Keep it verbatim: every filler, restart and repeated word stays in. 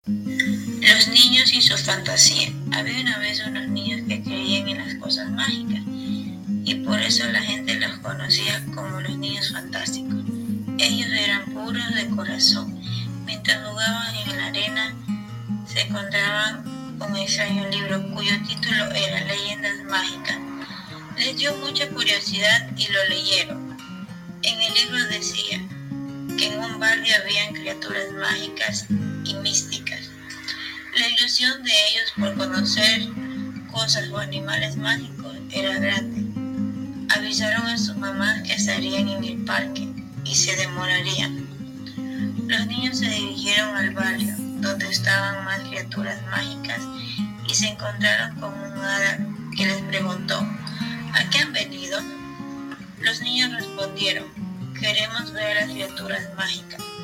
Los niños y su fantasía. Había una vez unos niños que creían en las cosas mágicas y por eso la gente los conocía como los niños fantásticos. Ellos eran puros de corazón. Mientras jugaban en la arena se encontraban con un extraño libro cuyo título era Leyendas Mágicas. Les dio mucha curiosidad y lo leyeron. En el libro decía que en un barrio habían criaturas mágicas y místicas. La ilusión de ellos por conocer cosas o animales mágicos era grande. Avisaron a sus mamás que estarían en el parque y se demorarían. Los niños se dirigieron al barrio donde estaban más criaturas mágicas y se encontraron con un hada que les preguntó: ¿a qué han venido? Los niños respondieron: queremos ver a las criaturas mágicas.